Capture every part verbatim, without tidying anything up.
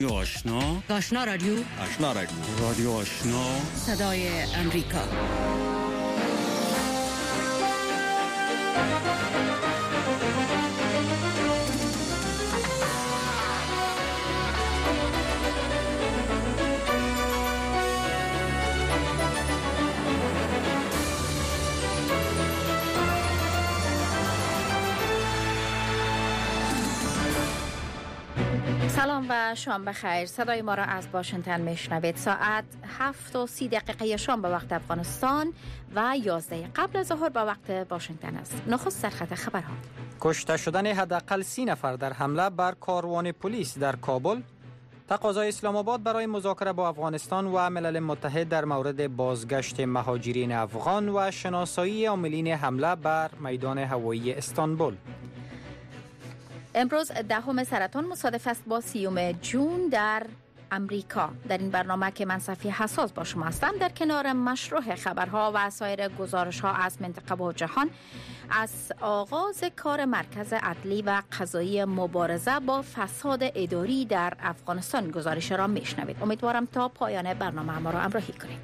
آشنا آشنا رادیو آشنا رادیو رادیو آشنا صدای امریکا. سلام و شام بخیر. صدای ما را از واشنگتن میشنوید. ساعت هفت و سی دقیقه شام به وقت افغانستان و یازده قبل از ظهر به وقت واشنگتن است. نخست سرخط خبرها. کشته شدن حداقل سی نفر در حمله بر کاروان پلیس در کابل، تقاضای اسلام آباد برای مذاکره با افغانستان و ملل متحد در مورد بازگشت مهاجرین افغان و شناسایی عاملین حمله بر میدان هوایی استانبول. امروز دهم سرطان مصادف است با سیوم جون در امریکا. در این برنامه که من صفی حساس با شما هستم، در کنار مشروع خبرها و سایر گزارش‌ها از منطقه و جهان، از آغاز کار مرکز عدلی و قضایی مبارزه با فساد اداری در افغانستان گزارش را میشنوید. امیدوارم تا پایان برنامه ما را همراهی کنید.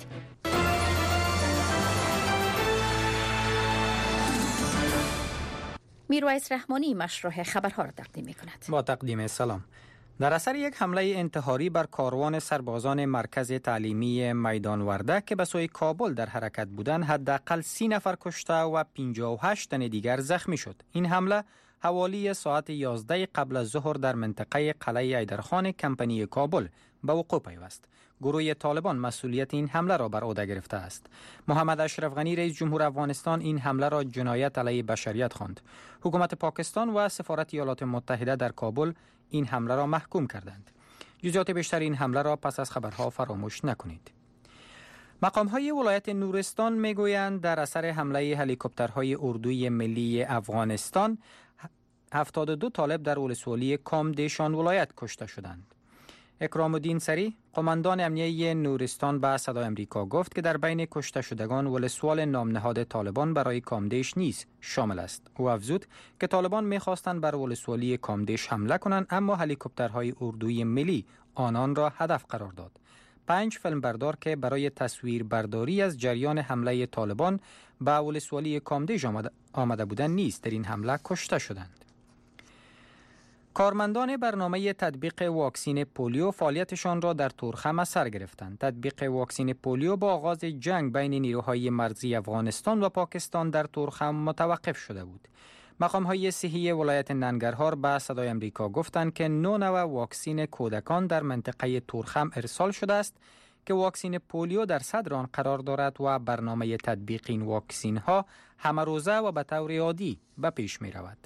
میرویس رحمانی مشروع خبرها را تقدیم می‌کند. با تقدیم سلام. در اثر یک حمله انتحاری بر کاروان سربازان مرکز تعلیمی میدان ورده که به سوی کابل در حرکت بودند، حداقل سی نفر کشته و پنجاه و هشت تن دیگر زخمی شد. این حمله حوالی ساعت یازده قبل از ظهر در منطقه قلعه ایدرخان کمپانی کابل به وقوع پیوست. گروه طالبان مسئولیت این حمله را بر عهده گرفته است. محمد اشرف غنی رئیس جمهور افغانستان این حمله را جنایت علیه بشریت خواند. حکومت پاکستان و سفارت ایالات متحده در کابل این حمله را محکوم کردند. جزئیات بیشتر این حمله را پس از خبرها فراموش نکنید. مقام‌های ولایت نورستان میگویند در اثر حمله هلیکوپترهای اردوی ملی افغانستان هفتاد و دو طالب در ولسوالی کامدیشان ولایت کشته شدند. اکرام الدین سری، قماندان امنیه نورستان، به صدای امریکا گفت که در بین کشته شدگان ولسوال نام نهاد طالبان برای کامدیش نیز شامل است. او افزود که طالبان می‌خواستند بر ولسوالی کامدیش حمله کنند، اما هلیکوپترهای اردوی ملی آنان را هدف قرار داد. پنج فیلمبردار که برای تصویر برداری از جریان حمله طالبان به ولسوالی کامدیش آمده بودند نیز در این حمله کشته شدند. کارمندان برنامه تطبیق واکسین پولیو فعالیتشان را در تورخم سر گرفتند. تطبیق واکسین پولیو با آغاز جنگ بین نیروهای مرزی افغانستان و پاکستان در تورخم متوقف شده بود. مقام‌های صحی ولایت ننگرهار به صدای امریکا گفتند که نه نوع واکسین کودکان در منطقه تورخم ارسال شده است که واکسین پولیو در صدر آن قرار دارد و برنامه تطبیق این واکسین ها همه روزه و به طور عادی به پیش می رود.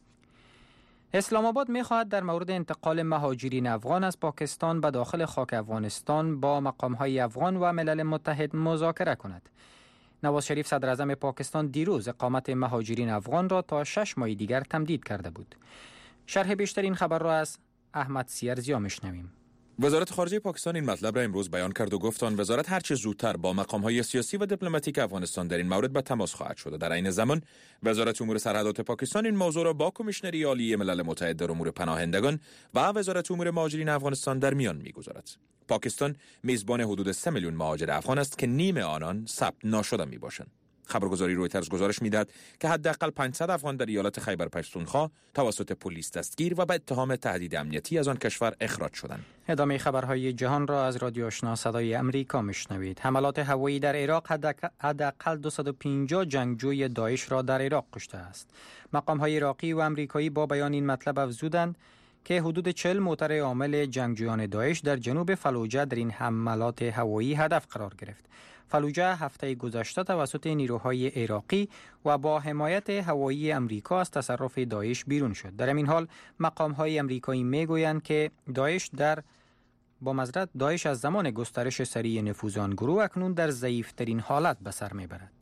اسلام آباد می خواهد در مورد انتقال مهاجرین افغان از پاکستان به داخل خاک افغانستان با مقام‌های افغان و ملل متحد مذاکره کند. نواز شریف صدر اعظم پاکستان دیروز اقامت مهاجرین افغان را تا شش ماه دیگر تمدید کرده بود. شرح بیشتر این خبر را از احمد سیرزیا میشنویم. وزارت خارجه پاکستان این مطلب را امروز بیان کرد و گفت آن وزارت هرچه زودتر با مقام‌های سیاسی و دیپلماتیک افغانستان در این مورد به تماس خواهد شد. در این زمان وزارت امور سرحدات پاکستان این موضوع را با کمیشنری عالی ملل متحد در امور پناهندگان و وزارت امور مهاجرین افغانستان در میان می‌گذارد. پاکستان میزبان حدود سه میلیون مهاجر افغان است که نیم آنان ثبت ناشده میباشند. خبرگزاری رویترز گزارش میدهد که حداقل پانصد افغان در ایالت خیبر پختونخوا توسط پلیس دستگیر و به اتهام تهدید امنیتی از آن کشور اخراج شدند. ادامه خبرهای جهان را از رادیو آشنا صدای امریکا میشنوید. حملات هوایی در عراق حداقل دویست و پنجاه جنگجوی داعش را در عراق کشته است. مقام‌های عراقی و امریکایی با بیان این مطلب افزودند که حدود چهل موتر عامل جنگجویان داعش در جنوب فلوجه در این حملات هوایی هدف قرار گرفت. فلوجه هفته گذشته توسط نیروهای عراقی و با حمایت هوایی امریکا از تصرف داعش بیرون شد. در این حال مقام‌های امریکایی میگویند که داعش در با معذرت داعش از زمان گسترش سریع نفوذ آن گروه اکنون در ضعیف‌ترین حالت به سر میبرد.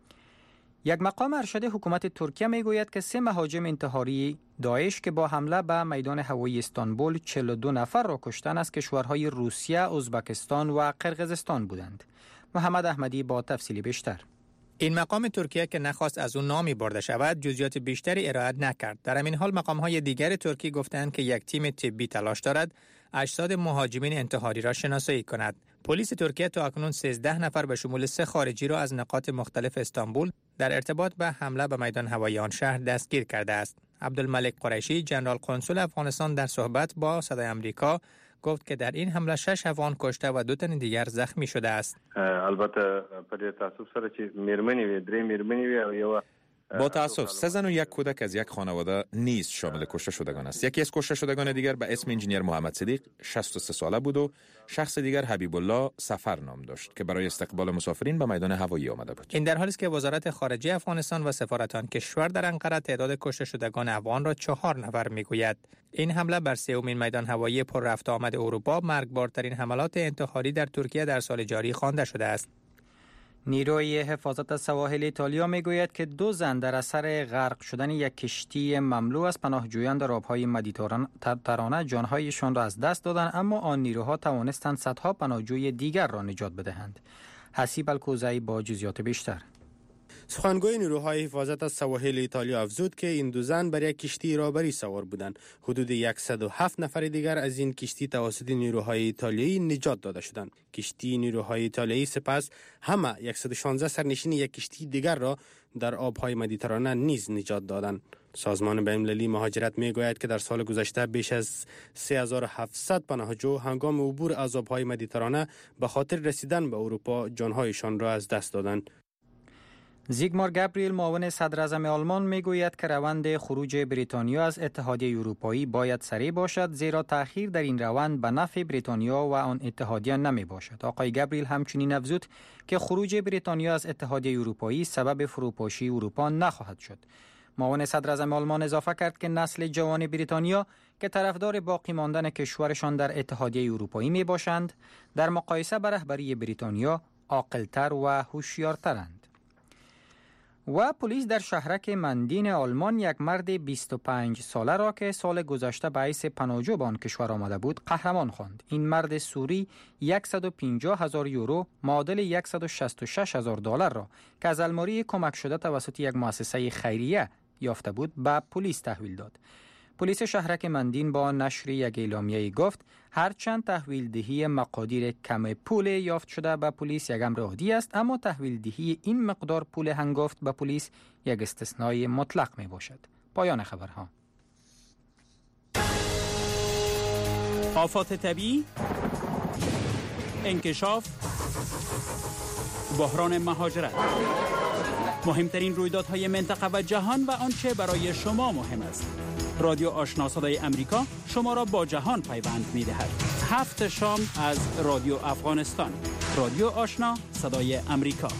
یک مقام ارشد حکومت ترکیه میگوید که سه مهاجم انتحاری داعش که با حمله به میدان هوایی استانبول چهل و دو نفر را کشتن از کشورهای روسیه، ازبکستان و قرقیزستان بودند. محمد احمدی با تفصیل بیشتر. این مقام ترکیه که نخواست از او نامی برده شود جزئیات بیشتری ارائه نکرد. در همین حال مقام‌های دیگر ترکی گفتند که یک تیم طبی تلاش دارد اجساد مهاجمین انتحاری را شناسایی کند. پلیس ترکیه تا اکنون سیزده نفر به شمول سه خارجی را از نقاط مختلف استانبول در ارتباط به حمله به میدان هوایی آن شهر دستگیر کرده است. عبدالملک قریشی، ژنرال قنسول افغانستان، در صحبت با صدای آمریکا گفت که در این حمله شش افغان کشته و دو تن دیگر زخمی شده است. البته پر تاسف سره چې میرمنې وي درې میرمنې وي او یو با تاسف سه زن و یک کودک از یک خانواده نیز شامل کشته شدگان است. یکی از کشته شدگان دیگر به اسم انجینیر محمد صدیق شصت و سه ساله بود و شخص دیگر حبیب الله سفر نام داشت که برای استقبال مسافرین به میدان هوایی آمده بود. این در حالی است که وزارت خارجه افغانستان و سفارت آن کشور در انقره تعداد کشته شدگان افغان را چهار نفر میگوید. این حمله بر سومین میدان هوایی پر رفت آمد اروپا مرگبارترین حملات انتحاری در ترکیه در سال جاری خوانده شده است. نیروی حفاظت از سواحل ایتالیا میگوید که دو زن در اثر غرق شدن یک کشتی مملو از پناهجویان در آبهای مدیترانه جانهایشان را از دست دادند، اما آن نیروها توانستند صدها پناهجوی دیگر را نجات بدهند. حسیب الکوزی با جزئیات بیشتر. سخنگوی نیروهای حفاظت از سواحل ایتالیا افزود که این دو زن بر یک کشتی رهبری سوار بودند. حدود صد و هفت نفر دیگر از این کشتی توسط نیروهای ایتالیایی نجات داده شدند. کشتی نیروهای ایتالیایی سپس همه صد و شانزده سرنشین یک کشتی دیگر را در آبهای مدیترانه نیز نجات دادند. سازمان بین‌المللی مهاجرت میگوید که در سال گذشته بیش از سه هزار و هفتصد پناهجو هنگام عبور از آبهای مدیترانه به خاطر رسیدن به اروپا جانهایشان را از دست دادند. زیگمار گابریل، معاون صدر اعظم آلمان، میگوید که روند خروج بریتانیا از اتحادیه اروپایی باید سریع باشد، زیرا تأخیر در این روند به نفع بریتانیا و آن اتحادیه نمی باشد. آقای گابریل همچنین افزود که خروج بریتانیا از اتحادیه اروپایی سبب فروپاشی اروپا نخواهد شد. معاون صدر اعظم آلمان اضافه کرد که نسل جوان بریتانیا که طرفدار باقی ماندن کشورشان در اتحادیه اروپایی می باشند، در مقایسه با رهبری بریتانیا عاقل‌تر و هوشیارترند. و پلیس در شهرک مندین آلمان یک مرد بیست و پنج ساله را که سال گذشته به حیث پناهجو به آن کشور آمده بود قهرمان خواند. این مرد سوری صد و پنجاه هزار یورو معادل صد و شصت و شش هزار دلار را که از الماری کمک شده توسط یک مؤسسه خیریه یافته بود به پلیس تحویل داد. پلیس شهرک مندین با نشر یک اعلامیه گفت هرچند تحویل دهی مقادیر کم پول یافت شده به پلیس یک امر عادی است، اما تحویل دهی این مقدار پول هنگفت به پلیس یک استثنای مطلق می باشد. پایان خبرها. آفات طبیعی، انکشاف، بحران مهاجرت، مهمترین رویدادهای منطقه و جهان و آنچه برای شما مهم است. رادیو آشنا صدای امریکا شما را با جهان پیوند می دهد. هفت شام از رادیو افغانستان. رادیو آشنا صدای امریکا.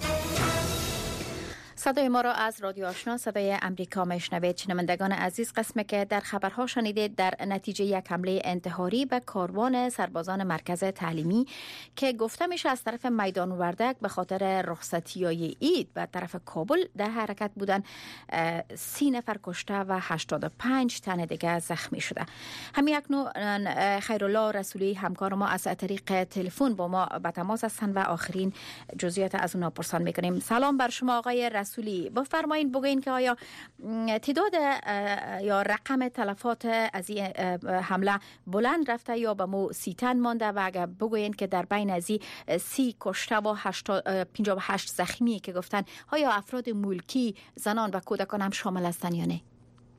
صدای ما را از رادیو آشنا صدای امریکا میشنوید. شنوندگان عزیز، قسمی که در خبرها شنیدید در نتیجه یک حمله انتحاری به کاروان سربازان مرکز تعلیمی که گفته میشه از طرف میدان وردک به خاطر رخصتی‌های عید به طرف کابل در حرکت بودن، سی نفر کشته و هشتاد و پنج تن دیگه زخمی شده. همین اکنون خیرالله رسولی همکار ما از طریق تلفن با ما به تماس هستند و آخرین جزئیات از اونها پرسان میکنیم. سلام بر شما آقای رسولی. بفرمایید بگوین که آیا تعداد یا رقم تلفات از این حمله بلند رفته یا به مو سی تن مانده و اگر بگوین که در بین از سی کشته و پنجاه و هشت زخمی که گفتن آیا افراد ملکی، زنان و کودکان هم شامل هستند یا نه؟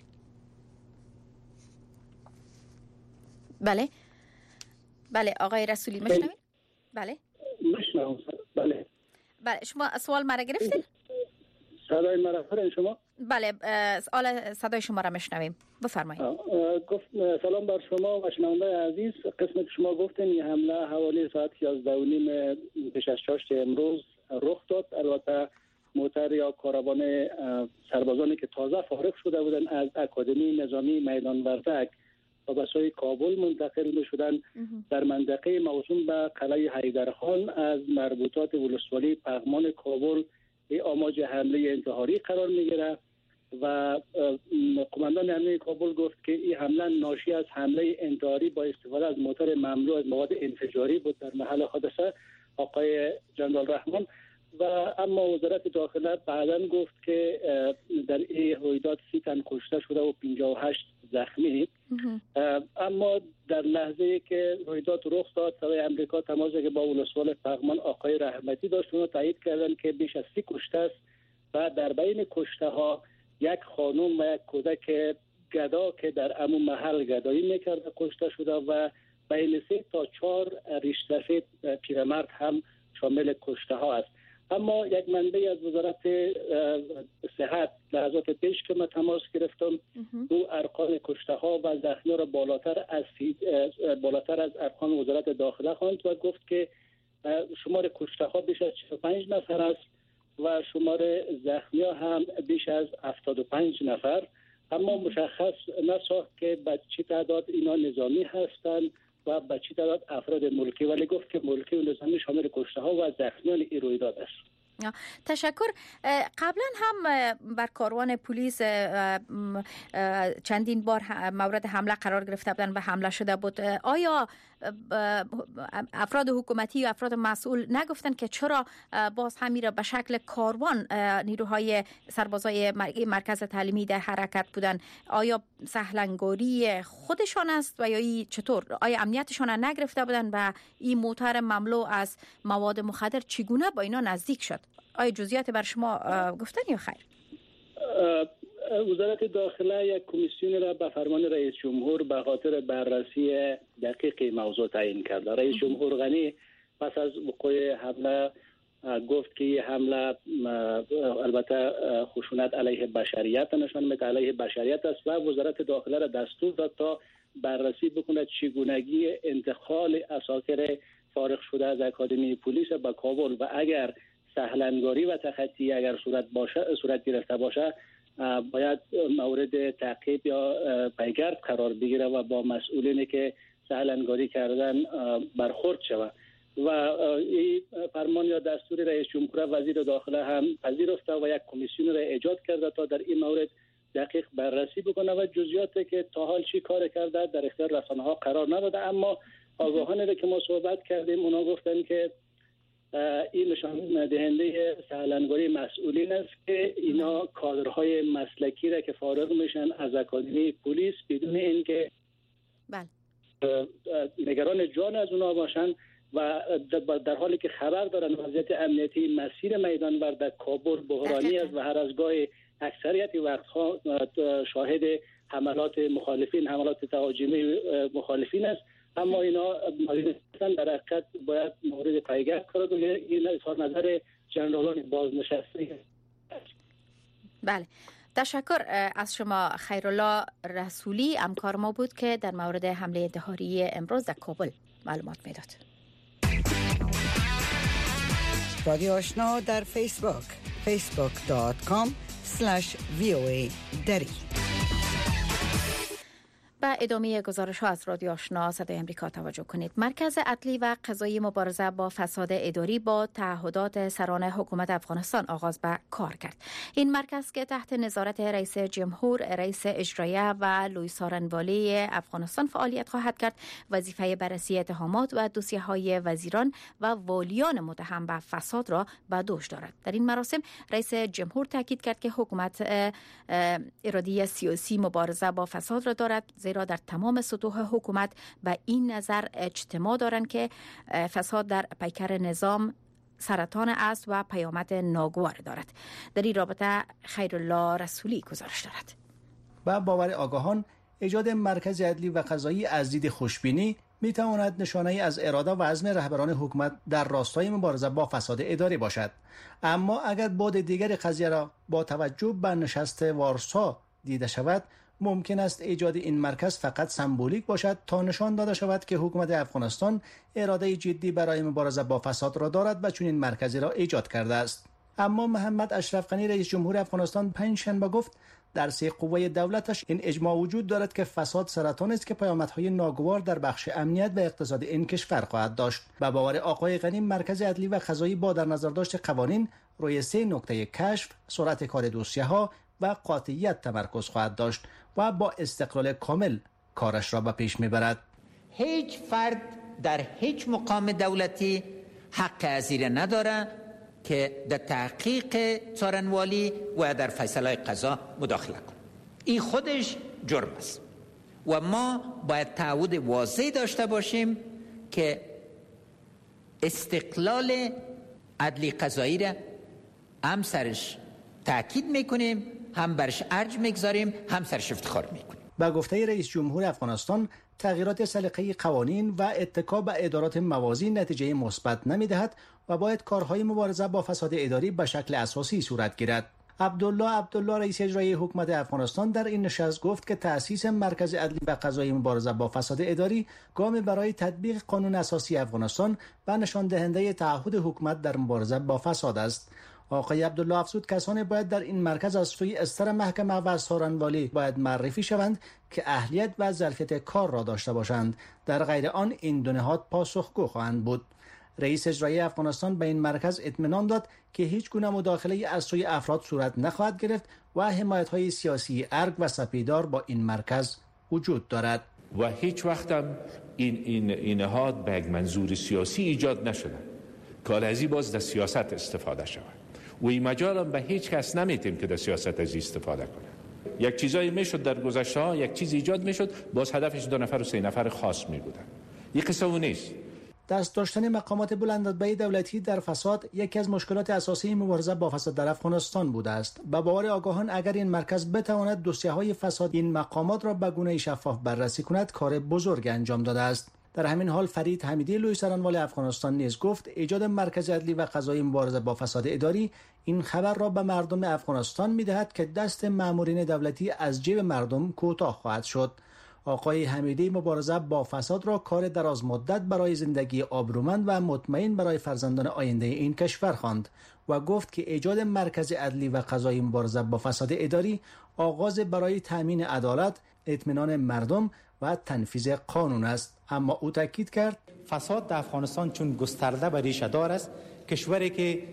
بله بله آقای رسولی میشنوید؟ بله میشنوم. بله بله شما سوال مرا گرفتید؟ صدای مرا فرین شما؟ بله سوال صدای شما را میشنویم، بفرمایید. گفت سلام بر شما و شنونده عزیز. قسمت شما گفتین این حمله حوالی ساعت یازده و نیم پیش از چاشت امروز رخ داد. البته موتر یا کاروان سربازانی که تازه فارغ شده بودن از اکادمی نظامی میدان وردک و به سوی کابل منتقل شدن در منطقه موسوم به قلعه حیدرخان از مربوطات ولسوالی پغمان کابل آماج حمله انتحاری قرار میگیره و قماندان حمله کابل گفت که این حمله ناشی از حمله انتحاری با استفاده از موتر مملو از مواد انفجاری بود در محل حادثه. آقای جنرال رحمان و اما وزارت داخله بعداً گفت که در این رویداد سی تن کشته شده و پنجاه و هشت زخمی. اما در لحظه که رویداد رخ داد، صدای امریکا تماسی که با ولسوال پغمان آقای رحمتی داشت، اونها تایید کردن که بیش از سی کشته است و در بین کشته ها یک خانم و یک کودک گدا که در امون محل گدایی میکرده کشته شده و بین سه تا چهار ریش سفید پیرمرد هم شامل کشته ها است. اما یک منبع از وزارت صحت لحظات پیش که من تماس گرفتم او ارقام کشته ها و زخمی را بالاتر از بالاتر از ارقام وزارت داخله خواند و گفت که شمار کشته ها بیش از چهل و پنج نفر است و شمار زخمی ها هم بیش از هفتاد و پنج نفر. اما مشخص نساخت که به چه تعداد اینا نظامی هستند و به چه تعداد افراد ملکی، ولی گفت که ملکی و نظامی شامل کشته ها و زخمیان این رویداد است. تشکر. قبلا هم بر کاروان پلیس چندین بار مورد حمله قرار گرفته بودن و حمله شده بود. آیا افراد حکومتی و افراد مسئول نگفتن که چرا باز همین را به شکل کاروان نیروهای سربازای مرکز تعلیمی در حرکت بودن؟ آیا سهلنگاری خودشان است و یا چطور؟ آیا امنیتشان نگرفته بودن و این موتر مملو از مواد مخدر چگونه با اینا نزدیک شد؟ آیا جزئیات بر شما گفتن یا خیر؟ وزارت داخله یک کمیسیون را به فرمان رئیس جمهور به خاطر بررسی دقیق موضوع تعیین کرد. رئیس جمهور غنی پس از وقوع حمله گفت که این حمله البته خشونت علیه بشریت نشان میده، علیه بشریت است و وزارت داخله را دستور داد تا بررسی بکند چگونگی انتقال اساکر فارغ شده از اکادمی پلیس به کابل و اگر سهلنگاری و تخطی اگر صورت باشه صورت گرفته باشه باید مورد تعقیب یا پیگرد قرار بگیره و با مسئولینی که سهلنگاری کردن برخورد شود. و این فرمان یا دستور رئیس جمهور وزیر داخله هم پذیرفته و یک کمیسیون را ایجاد کرده تا در این مورد دقیق بررسی بکنه و جزئیاتی که تا حال چی کار کرده در اختیار رسانه ها قرار نداده. اما آگاهانی را که ما صحبت کردیم اونا گفتن که این نشان دهنده سهلنگاری مسئولین است که اینا کادرهای مسلکی را که فارغ میشن از اکادمی پلیس بدون اینکه بله نگران جان از اونا باشن و در حالی که خبر دارن وضعیت امنیتی مسیر میدانورد در کابل بحرانی است و هر از گاه اکثریت وقتها شاهد حملات مخالفین حملات تهاجمی مخالفین است. اما اینا در حقیقت باید مورد پیگرد قرار بگیره. این اظهار نظر جنرالان بازنشسته. بله، تشکر از شما خیرالله رسولی، همکار ما بود که در مورد حمله انتحاری امروز در کابل معلومات میداد. رادیو آشنا در فیسبوک فیسبوک دات کام اسلش وی او ای دری. به ادامه گزارش ها از رادیو آشنا صدای امریکا توجه کنید. مرکز عدلی و قضایی مبارزه با فساد اداری با تعهدات سران حکومت افغانستان آغاز به کار کرد. این مرکز که تحت نظارت رئیس جمهور، رئیس اجرایه و لوی سارنوالی افغانستان فعالیت خواهد کرد، وظیفه بررسی اتهامات و دوسیه های وزیران و والیان متهم به فساد را به دوش دارد. در این مراسم رئیس جمهور تاکید کرد که حکومت اراده سیاسی مبارزه با فساد را دارد، زیرا در تمام سطوح حکومت به این نظر اجتماع دارند که فساد در پیکر نظام سرطان است و پیامد ناگوار دارد. در این رابطه خیرالله رسولی گزارش دارد. با باور آگاهان ایجاد مرکز عدلی و قضایی از دید خوشبینی می تواند نشانه از اراده و عزم رهبران حکومت در راستای مبارزه با فساد اداری باشد. اما اگر بعد دیگر قضیه را با توجه به نشست وارسا دیده شود، ممکن است ایجاد این مرکز فقط سمبولیک باشد تا نشان داده شود که حکومت افغانستان اراده جدی برای مبارزه با فساد را دارد و چنین مرکزی را ایجاد کرده است. اما محمد اشرف غنی رئیس جمهور افغانستان پنجشنبه گفت در سه قوه دولتش این اجماع وجود دارد که فساد سرطان است که پیامدهای ناگوار در بخش امنیت و اقتصاد این کشور خواهد داشت. به باور آقای غنی مرکز عدلی و قضایی با در نظر داشت قوانین روی سه نکته کشف، سرعت کار دوسیه‌ها و قاطعیت تمرکز خواهد داشت و با استقلال کامل کارش را به پیش میبرد. هیچ فرد در هیچ مقام دولتی حق ازیره نداره که در تحقیق څارنوالی و در فیصله قضا مداخله کنه. این خودش جرم است و ما باید تعهد واضح داشته باشیم که استقلال عدلی قضایی را هم سرش تاکید میکنیم، هم برش ارج میگذاریم، هم سرش افتخار میکنیم. با گفته رئیس جمهور افغانستان، تغییرات سلیقه قوانین و اتکا به ادارات موازی نتیجه مثبت نمیدهد و باید کارهای مبارزه با فساد اداری به شکل اساسی صورت گیرد. عبدالله عبدالله رئیس اجرایی حکومت افغانستان در این نشست گفت که تأسیس مرکز عدلی و قضایی مبارزه با فساد اداری گام برای تطبیق قانون اساسی افغانستان و نشان دهنده تعهد حکومت در مبارزه با فساد است. آقای عبدالله افزود کسانی باید در این مرکز از سوی استر محکمه و څارنوالی باید معرفی شوند که اهلیت و ظرفیت کار را داشته باشند، در غیر آن این دو نهاد پاسخگو خواهند بود. رئیس اجرایی افغانستان به این مرکز اطمینان داد که هیچ گونه مداخله از سوی افراد صورت نخواهد گرفت و حمایت‌های سیاسی ارگ و سپیدار با این مرکز وجود دارد و هیچ وقت هم این این این نهاد به یک منظور سیاسی ایجاد نشده که ازی باز در سیاست استفاده شود و این مجال هم به هیچ کس نمیتیم که در سیاست ازی استفاده کنه. یک چیزایی میشد در گذشته ها، یک چیز ایجاد میشد، باز هدفش دو نفر و سه نفر خاص میبودن. یک قصه و نیست. دست داشتن مقامات بلندرتبه دولتی در فساد یکی از مشکلات اساسی مبارزه با فساد در افغانستان بوده است. به باور آگاهان اگر این مرکز بتواند دوسیه‌های فساد این مقامات را به گونه شفاف بررسی کند، کار بزرگ انجام داده است. در همین حال فرید حمیدی لوی سرانوال افغانستان نیز گفت ایجاد مرکز عدلی و قضایی مبارزه با فساد اداری این خبر را به مردم افغانستان می‌دهد که دست مامورین دولتی از جیب مردم کوتاه خواهد شد. آقای حمیدی مبارزه با فساد را کار دراز مدت برای زندگی آبرومند و مطمئن برای فرزندان آینده این کشور خواند و گفت که ایجاد مرکز عدلی و قضایی مبارزه با فساد اداری آغاز برای تامین عدالت، اطمینان مردم و تنفیذ قانون است. اما او تاکید کرد فساد در افغانستان چون گسترده و ریشه دار است، کشوری که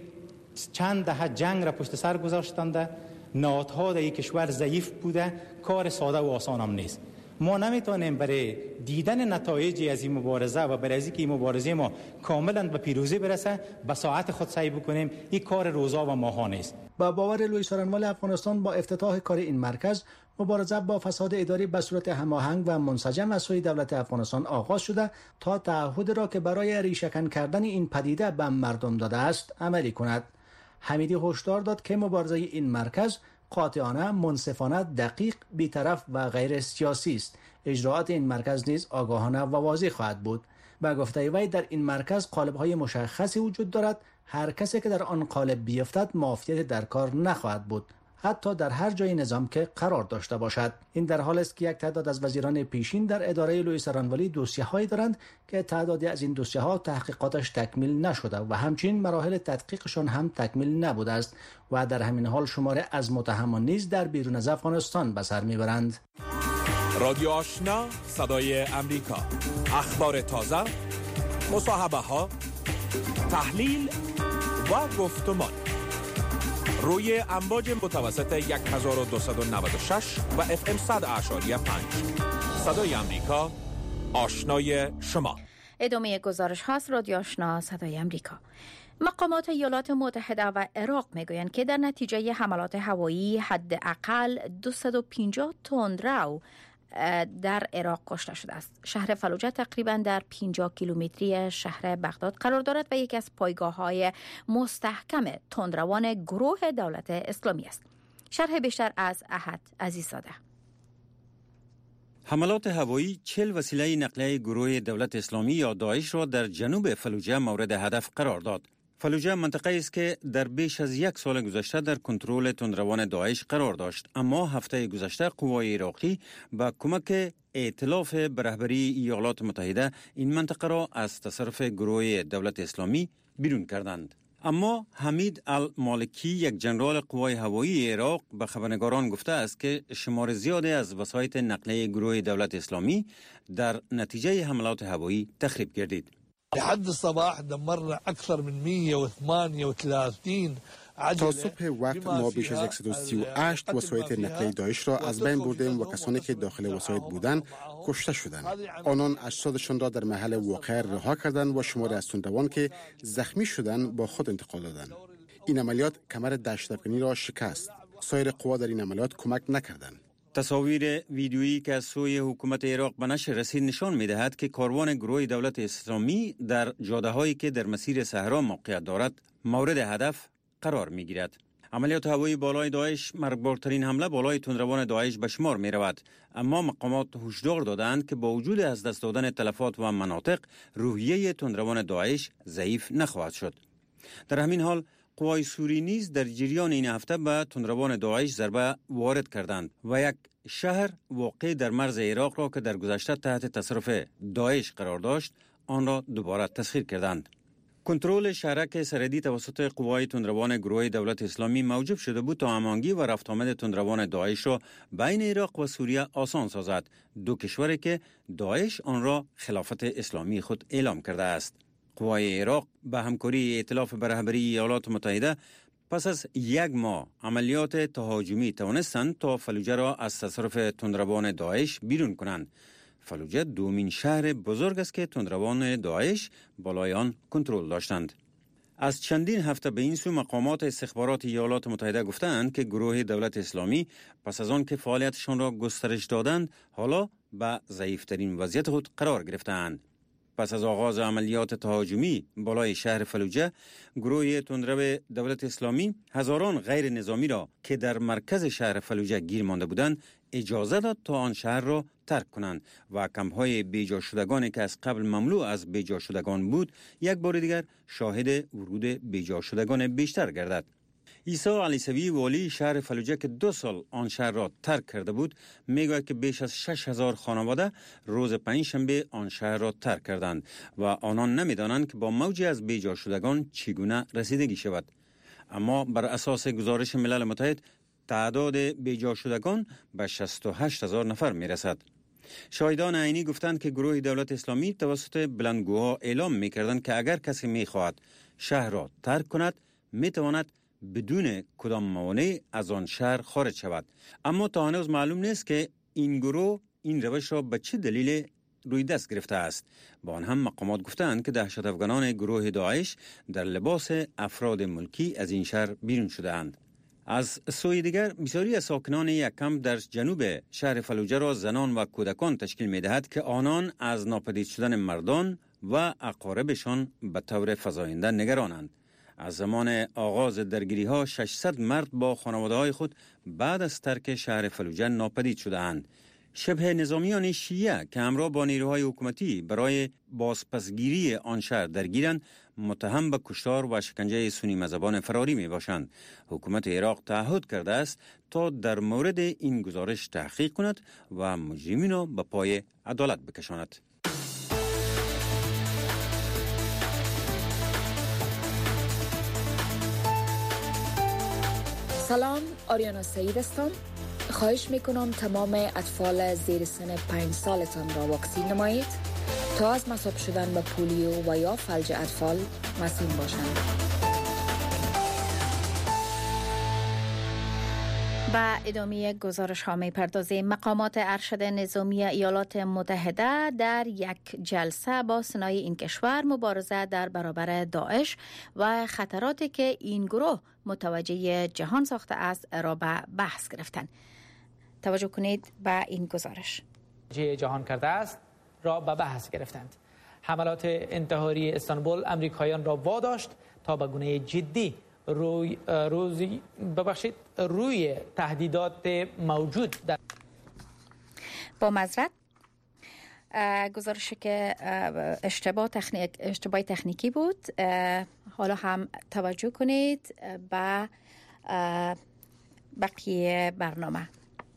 چند دهه جنگ را پشت سر گذاشتند، نهادها در این کشور ضعیف بوده، کار ساده و آسان هم نیست. ما نمیتونیم برای دیدن نتایج از این مبارزه و برای اینکه این مبارزه ما کاملا به پیروزی برسه به ساعت خود سعی بکنیم، این کار روزا و ماهانه است. با باور لوی سرانوال افغانستان با افتتاح کار این مرکز، مبارزه با فساد اداری به صورت هماهنگ و منسجم از سوی دولت افغانستان آغاز شده تا تعهد را که برای ریشه‌کن کردن این پدیده به مردم داده است عملی کند. حمیدی هشدار داد که مبارزه این مرکز قاطعانه، منصفانه، دقیق، بی‌طرف و غیر سیاسی است. اجراعات این مرکز نیز آگاهانه و واضح خواهد بود. با گفته وی در این مرکز قالب‌های مشخصی وجود دارد. هر کسی که در آن قالب بیفتد معافیت در کار نخواهد بود، حتی در هر جای نظام که قرار داشته باشد. این در حال است که یک تعداد از وزیران پیشین در اداره لوی سرانوالی دوسیه‌هایی دارند که تعدادی از این دوسیه‌ها تحقیقاتش تکمیل نشده و همچنین مراحل تدقیقشان هم تکمیل نبوده است و در همین حال شماره از متهمان نیز در بیرون از افغانستان به سر میبرند. رادیو آشنا، صدای امریکا، اخبار تازه، مصاحبه ها، تحلیل و گفتمان روی امواج متوسط هزار و دویست و نود و شش و اف ام صد اعشاری پنج. صدای امریکا، آشنای شما. ادامه گزارش هاست. رادیو آشنا، صدای امریکا. مقامات ایالات متحده و عراق میگویند که در نتیجه حملات هوایی حداقل دویست و پنجاه تندرو در عراق کشته شده است. شهر فلوجه تقریبا در پنجاه کیلومتری شهر بغداد قرار دارد و یکی از پایگاه‌های مستحکم تندروان گروه دولت اسلامی است. شرح بیشتر از احد عزیززاده. حملات هوایی چهل وسیله نقلیه گروه دولت اسلامی یا داعش را در جنوب فلوجه مورد هدف قرار داد. فلوجه منطقه است که در بیش از یک سال گذشته در کنترل تندروان داعش قرار داشت، اما هفته گذشته قوای عراقی با کمک ائتلاف به رهبری ایالات متحده این منطقه را از تصرف گروه دولت اسلامی بیرون کردند. اما حمید المالکی، یک جنرال قوای هوایی عراق، به خبرنگاران گفته است که شمار زیادی از وسایط نقلیه گروه دولت اسلامی در نتیجه حملات هوایی تخریب گردید. لحد الصباح دمرنا اكثر من مئة وثمانية وثلاثين تا صبح وقت ما بیش از صد و سی و هشت وسایط نقلیه داعش را از بین بردیم و کسانی که داخل وسایط بودند کشته شدند. آنان اجسادشان را در محل واقعه رها کردند و شماری از تندروان که زخمی شدند با خود انتقال دادند. این عملیات کمر دشت‌افکنی را شکست. سایر قوا در این عملیات کمک نکردند. تصاویر ویدیویی که از سوی حکومت عراق به نشر رسید نشان می‌دهد که کاروان گروه دولت اسلامی در جاده‌هایی که در مسیر صحرا موقعیت دارد مورد هدف قرار می‌گیرد. عملیات هوایی بالای داعش مرگبارترین حمله بالای تندروان داعش به شمار می‌رود، اما مقامات هشدار دادند که با وجود از دست دادن تلفات و مناطق روحیه تندروان داعش ضعیف نخواهد شد. در همین حال قوای سوری نیز در جریان این هفته به تندروان داعش ضربه وارد کردند و یک شهر واقع در مرز عراق را که در گذشته تحت تصرف داعش قرار داشت آن را دوباره تسخیر کردند. کنترل شهرک سرحدی توسط قوای تندروان گروه دولت اسلامی موجب شده بود تا هماهنگی و رفت آمد تندروان داعش را بین عراق و سوریه آسان سازد، دو کشوری که داعش آن را خلافت اسلامی خود اعلام کرده است. قوای عراق به همکاری ائتلاف به رهبری ایالات متحده پس از یک ماه عملیات تهاجمی توانستند تا فلوجه را از تصرف تندروان داعش بیرون کنند. فلوجه دومین شهر بزرگ است که تندروان داعش بالای آن کنترل داشتند. از چندین هفته به این سو مقامات استخبارات ایالات متحده گفتند که گروه دولت اسلامی پس از آن که فعالیتشان را گسترش دادند حالا به ضعیفترین وضعیت خود قرار گرفتند. پس از آغاز عملیات تهاجمی بالای شهر فلوجه، گروه تندرو دولت اسلامی هزاران غیر نظامی را که در مرکز شهر فلوجه گیر مانده بودند اجازه داد تا آن شهر را ترک کنند و کمپ‌های بیجا شدگانی که از قبل مملو از بیجا شدگان بود یک بار دیگر شاهد ورود بیجا شدگان بیشتر گردد. عیسی علیسوی والی شهر فلوجه که دو سال آن شهر را ترک کرده بود میگوید که بیش از شش هزار خانواده روز پنجشنبه آن شهر را ترک کردند و آنان نمیدانند که با موجی از بیجا شدگان چگونه رسیدگی شود. اما بر اساس گزارش ملل متحد تعداد بیجا شدگان به شصت و هشت هزار نفر میرسد. شاهدان عینی گفتند که گروه دولت اسلامی توسط بلندگوها اعلام میکردند که اگر کسی میخواهد شهر را ترک کند میتواند بدون کدام موانع از آن شهر خارج شود. اما تا هنوز معلوم نیست که این گروه این روش را به چه دلیل روی دست گرفته است. با آن هم مقامات گفتند که دهشت افغانان گروه داعش در لباس افراد ملکی از این شهر بیرون شده اند. از سوی دیگر بسیاری از ساکنان یک کمپ در جنوب شهر فلوجه را زنان و کودکان تشکیل می‌دهد که آنان از ناپدید شدن مردان و اقاربشان به طور فزاینده نگرانند. از زمان آغاز درگیری ها ششصد مرد با خانواده های خود بعد از ترک شهر فلوجه ناپدید شده اند. شبه نظامیان شیعه که همراه با نیروهای حکومتی برای بازپسگیری آن شهر درگیرند متهم به کشتار و شکنجه سنی مذهبان فراری می باشند. حکومت عراق تعهد کرده است تا در مورد این گزارش تحقیق کند و مجرمین را به پای عدالت بکشاند. سلام، آریانا سعید هستم. خواهش میکنم تمام اطفال زیر سن پنج سالتان را واکسین نمایید تا از مصاب شدن به پولیو و یا فلج اطفال مسئول باشند. با ادامه گزارش ها می پردازیم. مقامات ارشد نظامی ایالات متحده در یک جلسه با سنای این کشور مبارزه در برابر داعش و خطراتی که این گروه متوجه جهان ساخته است را به بحث گرفتند. توجه کنید به این گزارش. جهان کرده است را به بحث گرفتند. حملات انتحاری استانبول امریکایان را واداشت تا به گونه جدی روی روزی ببخشید روی تهدیدات موجود در با معذرت گزارشی که اشتباه تکنیک اشتباه تکنیکی بود. حالا هم توجه کنید به بقیه برنامه.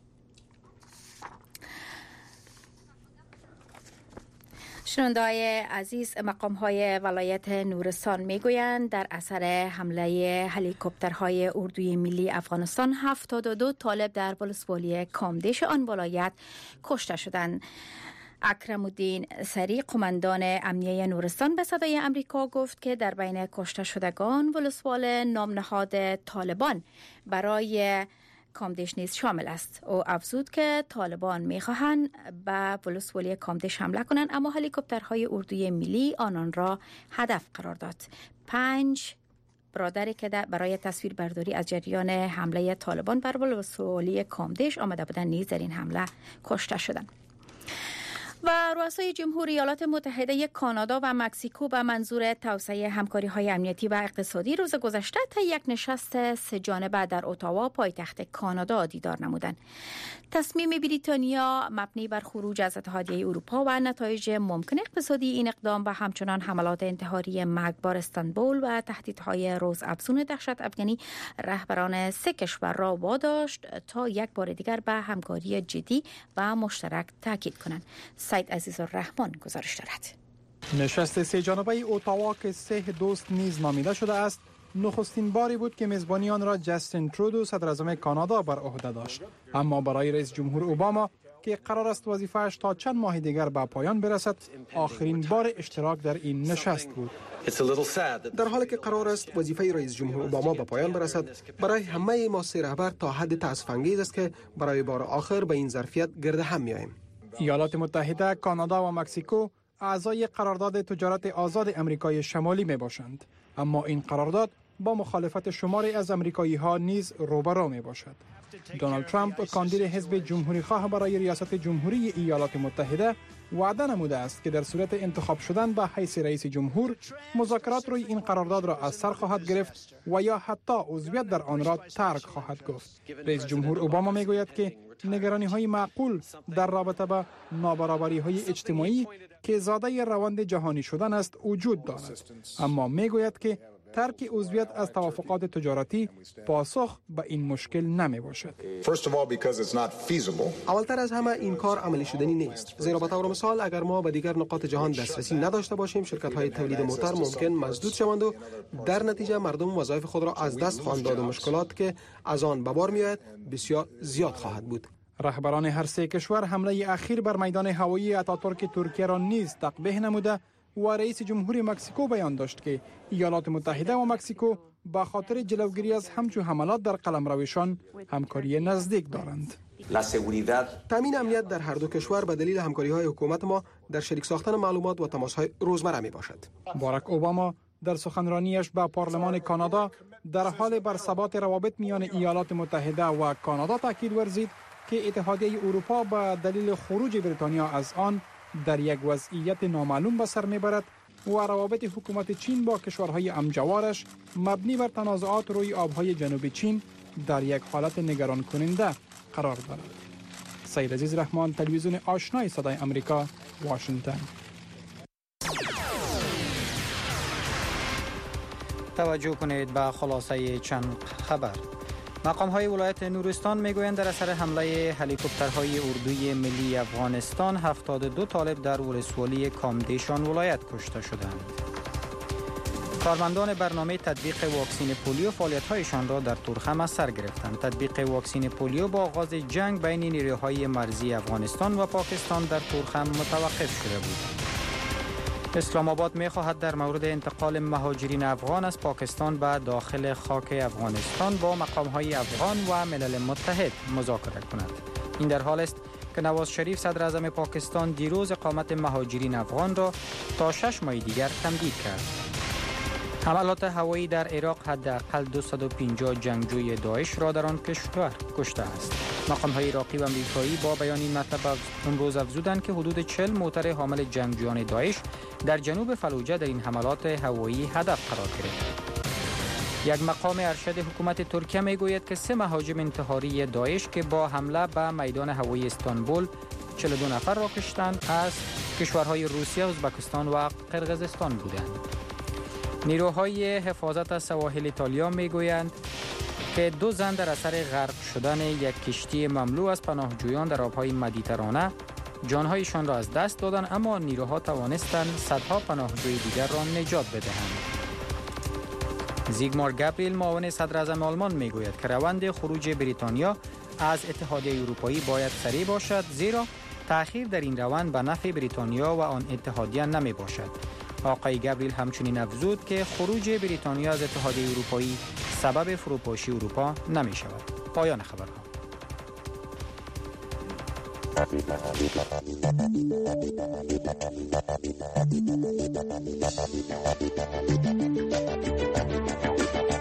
شنونده‌های عزیز، مقام‌های ولایت نورستان میگویند در اثر حمله هلیکوپترهای اردوی ملی افغانستان هفتاد و دو طالب در ولسوالی کامدیش آن ولایت کشته شدند. اکرم الدین سری قماندان امنیه نورستان به صدای امریکا گفت که در بین کشته شدگان ولسوال نام نهاد طالبان برای کامدیش نیز شامل است. او افزود که طالبان میخواهند به ولسوالی کامدیش حمله کنند، اما هلیکوپترهای اردوی ملی آنان را هدف قرار داد. پنج برادری که برای تصویر برداری از جریان حمله طالبان بر ولسوالی کامدیش آمده بودند نیز در این حمله کشته شدند. و رؤسای جمهوری ایالات متحده کانادا و مکزیکو به منظور توسعه همکاری‌های امنیتی و اقتصادی روز گذشته تا یک نشست سه جانبه در اتاوا پایتخت کانادا دیدار نمودند. تصمیم بریتانیا مبنی بر خروج از اتحادیه اروپا و نتایج ممکن اقتصادی این اقدام و همچنان حملات انتحاری مرگبار استانبول و تهدیدهای روز افزون دهشت افغانی رهبران سه کشور را واداشت تا یک بار دیگر به همکاری جدی و مشترک تاکید کنند. سید عزیز الرحمن گزارش دارد. نشست سه جانبه اتاوا که سه دوست نیز نامیده شده است، نخستین باری بود که میزبانی آن را جاستین ترودو صدراعظم کانادا بر عهده داشت. اما برای رئیس جمهور اوباما که قرار است وظیفه‌اش تا چند ماه دیگر به پایان برسد، آخرین بار اشتراک در این نشست بود. در حالی که قرار است وظیفه رئیس جمهور اوباما به پایان برسد، برای همه ما سه رهبر تا حد تأسف‌انگیز است که برای بار آخر به این ظرفیت گرد هم میاییم. ایالات متحده، کانادا و مکزیکو اعضای قرارداد تجارت آزاد امریکای شمالی می باشند، اما این قرارداد با مخالفت شماری از امریکایی ها نیز روبرو می باشد. دونالد ترامپ، کاندید حزب جمهوری خواه برای ریاست جمهوری ایالات متحده، وعده نموده است که در صورت انتخاب شدن به حیث رئیس جمهور، مذاکرات روی این قرارداد را از سر خواهد گرفت و یا حتی عضویت در آن را ترک خواهد گفت. رئیس جمهور اوباما می گوید که نگرانی های معقول در رابطه با نابرابری های اجتماعی که زاده روند جهانی شدن است وجود دارد، اما می گوید که ترک عضویت از توافقات تجارتی پاسخ به این مشکل نمی باشد. اولتر از همه این کار عملی شدنی نیست، زیرا به طور مثال اگر ما به دیگر نقاط جهان دسترسی نداشته باشیم، شرکت های تولید موتر ممکن مسدود شوند و در نتیجه مردم وظایف خود را از دست خواهند داد و مشکلات که از آن به بار میآید بسیار زیاد خواهد بود. رهبران هر سه کشور حمله اخیر بر میدان هوایی آتاتورک ترکیه را نیز تقبیح نموده و رئیس جمهوری مکزیکو بیان داشت که ایالات متحده و مکزیکو با خاطر جلوگیری از همچون حملات در قلمروشان همکاری نزدیک دارند. تامین امنیت در هر دو کشور به دلیل همکاری‌های حکومت ما در شریک ساختن معلومات و تماس‌های روزمره می باشد. باراک اوباما در سخنرانیش به پارلمان کانادا در حال برثبات روابط میان ایالات متحده و کانادا تاکید ورزید که اتحادیه اروپا به دلیل خروج بریتانیا از آن در یک وضعیت نامعلوم به سر میبرد و روابط حکومت چین با کشورهای همجوارش مبنی بر تنازعات روی آبهای جنوب چین در یک حالت نگران کننده قرار دارد. سید عزیز رحمان، تلویزیون آشنای صدای امریکا، واشنگتن. توجه کنید به خلاصه چند خبر. مقام های ولایت نورستان میگویند در اثر حمله هلیکوپترهای اردوی ملی افغانستان هفتاد و دو طالب در ولسوالی کامدیشان ولایت کشته شدند. کارمندان برنامه تطبیق واکسین پولیو فعالیت‌هایشان را در تورخم از سر گرفتند. تطبیق واکسین پولیو با آغاز جنگ بین نیروهای مرزی افغانستان و پاکستان در تورخم متوقف شده بود. اسلام آباد می خواهد در مورد انتقال مهاجرین افغان از پاکستان به داخل خاک افغانستان با مقام‌های افغان و ملل متحد مذاکره کند. این در حال است که نواز شریف صدر اعظم پاکستان دیروز اقامت مهاجرین افغان را تا شش ماه دیگر تمدید کرد. حملات هوایی در عراق حداقل دویست و پنجاه جنگجوی داعش را در آن کشور کشته است. مقام‌های عراقی و آمریکایی با بیان این مطلب امروز افزودند که حدود چهل موتر حامل جنگجویان داعش در جنوب فلوجه در این حملات هوایی هدف قرار گرفت. یک مقام ارشد حکومت ترکیه میگوید که سه مهاجم انتحاری داعش که با حمله به میدان هوایی استانبول چهل و دو نفر را کشتند از کشورهای روسیه، ازبکستان و قرقیزستان بودند. نیروهای حفاظت از سواحل ایتالیا میگویند که دو زن در اثر غرق شدن یک کشتی مملو از پناهجویان در آبهای مدیترانه جانهایشان را از دست دادند، اما نیروها توانستند صدها پناهجوی دیگر را نجات بدهند. زیگمار گابریل، معاون صدر اعظم آلمان میگوید که روند خروج بریتانیا از اتحادیه اروپایی باید سریع باشد، زیرا تأخیر در این روند به نفع بریتانیا و آن اتحادیه نمی باشد. آقای گابریل همچنین افزود که خروج بریتانیا از اتحادیه اروپایی سبب فروپاشی اروپا نمی شود. پایان خبرها.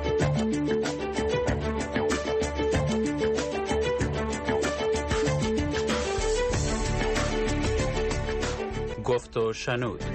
گفت و شنود.